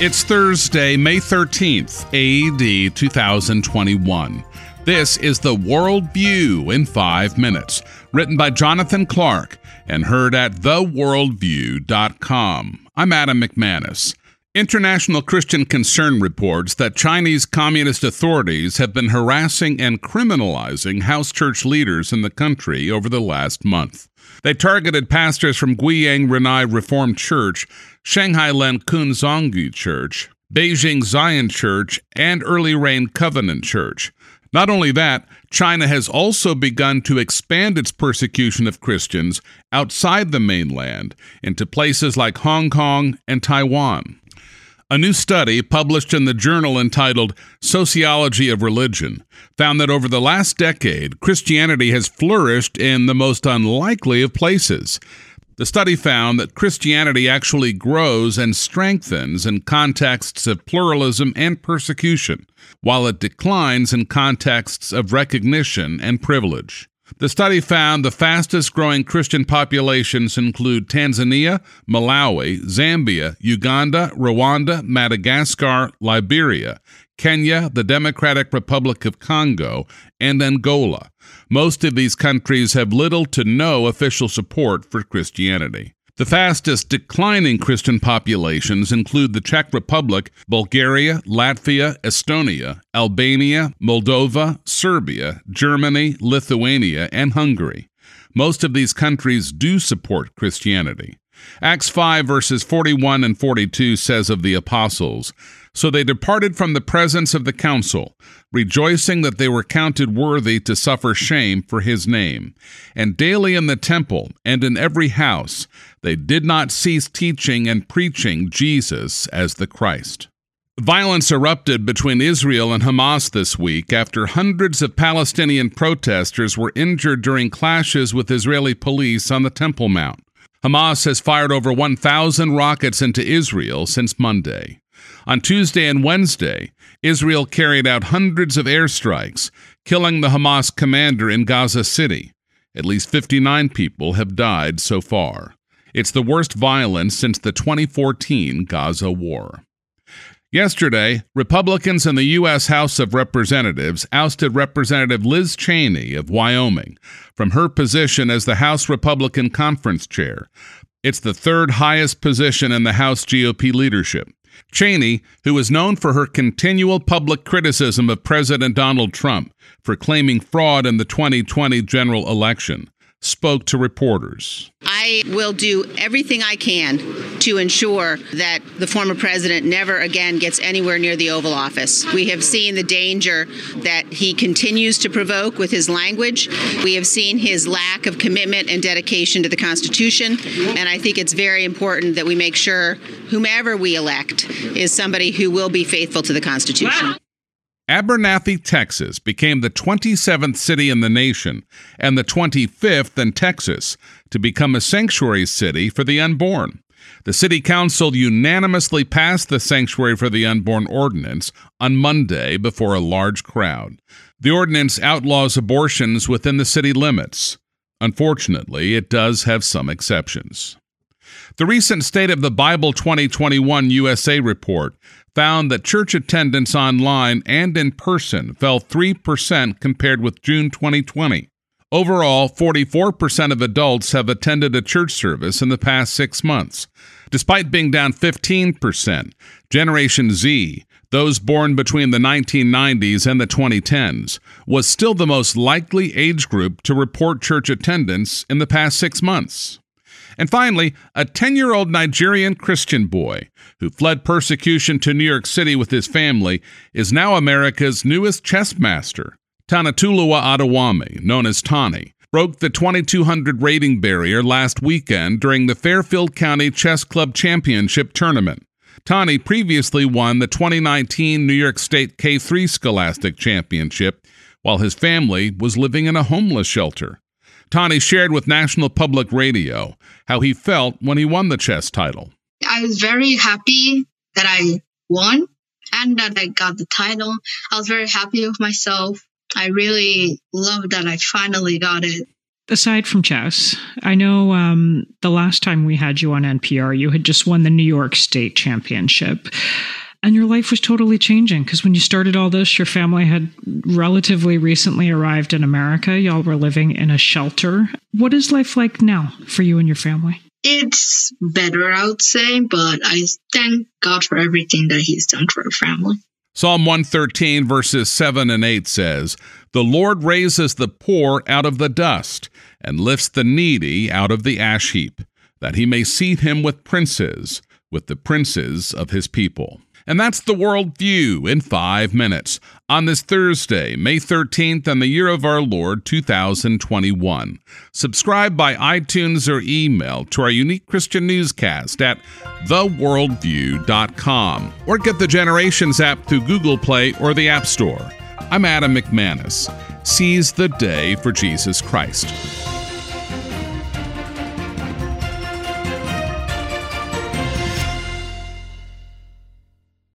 It's Thursday, May 13th, AD 2021. This is the World View in 5 minutes, written by Jonathan Clark and heard at theworldview.com. I'm Adam McManus. International Christian Concern reports that Chinese communist authorities have been harassing and criminalizing house church leaders in the country over the last month. They targeted pastors from Guiyang Renai Reformed Church, Shanghai Len Kun Zonggu Church, Beijing Zion Church, and Early Rain Covenant Church. Not only that, China has also begun to expand its persecution of Christians outside the mainland into places like Hong Kong and Taiwan. A new study published in the journal entitled Sociology of Religion found that over the last decade, Christianity has flourished in the most unlikely of places. The study found that Christianity actually grows and strengthens in contexts of pluralism and persecution, while it declines in contexts of recognition and privilege. The study found the fastest-growing Christian populations include Tanzania, Malawi, Zambia, Uganda, Rwanda, Madagascar, Liberia, Kenya, the Democratic Republic of Congo, and Angola. Most of these countries have little to no official support for Christianity. The fastest declining Christian populations include the Czech Republic, Bulgaria, Latvia, Estonia, Albania, Moldova, Serbia, Germany, Lithuania, and Hungary. Most of these countries do support Christianity. Acts 5 verses 41 and 42 says of the apostles, "So they departed from the presence of the council, rejoicing that they were counted worthy to suffer shame for his name. And daily in the temple and in every house they did not cease teaching and preaching Jesus as the Christ." Violence erupted between Israel and Hamas this week after hundreds of Palestinian protesters were injured during clashes with Israeli police on the Temple Mount. Hamas has fired over 1,000 rockets into Israel since Monday. On Tuesday and Wednesday, Israel carried out hundreds of airstrikes, killing the Hamas commander in Gaza City. At least 59 people have died so far. It's the worst violence since the 2014 Gaza war. Yesterday, Republicans in the U.S. House of Representatives ousted Representative Liz Cheney of Wyoming from her position as the House Republican Conference Chair. It's the third highest position in the House GOP leadership. Cheney, who is known for her continual public criticism of President Donald Trump for claiming fraud in the 2020 general election, spoke to reporters. I will do everything I can to ensure that the former president never again gets anywhere near the Oval Office. We have seen the danger that he continues to provoke with his language. We have seen his lack of commitment and dedication to the Constitution. And I think it's very important that we make sure whomever we elect is somebody who will be faithful to the Constitution. Abernathy, Texas became the 27th city in the nation and the 25th in Texas to become a sanctuary city for the unborn. The city council unanimously passed the Sanctuary for the Unborn ordinance on Monday before a large crowd. The ordinance outlaws abortions within the city limits. Unfortunately, it does have some exceptions. The recent State of the Bible 2021 USA report found that church attendance online and in person fell 3% compared with June 2020. Overall, 44% of adults have attended a church service in the past 6 months. Despite being down 15%, Generation Z, those born between the 1990s and the 2010s, was still the most likely age group to report church attendance in the past 6 months. And finally, a 10-year-old Nigerian Christian boy who fled persecution to New York City with his family is now America's newest chess master. Tanatuluwa Adewami, known as Tani, broke the 2,200 rating barrier last weekend during the Fairfield County Chess Club Championship Tournament. Tani previously won the 2019 New York State K3 Scholastic Championship while his family was living in a homeless shelter. Tani shared with National Public Radio how he felt when he won the chess title. I was very happy that I won and that I got the title. I was very happy with myself. I really love that I finally got it. aside from chess, I know the last time we had you on NPR, you had just won the New York State Championship. And your life was totally changing because when you started all this, your family had relatively recently arrived in America. Y'all were living in a shelter. What is life like now for you and your family? It's better, I would say, but I thank God for everything that He's done for our family. Psalm 113, verses 7 and 8 says, "The Lord raises the poor out of the dust and lifts the needy out of the ash heap, that He may seat him with the princes of His people." And that's the World View in 5 minutes on this Thursday, May 13th, and the year of our Lord, 2021. Subscribe by iTunes or email to our unique Christian newscast at theworldview.com or get the Generations app through Google Play or the App Store. I'm Adam McManus. Seize the day for Jesus Christ.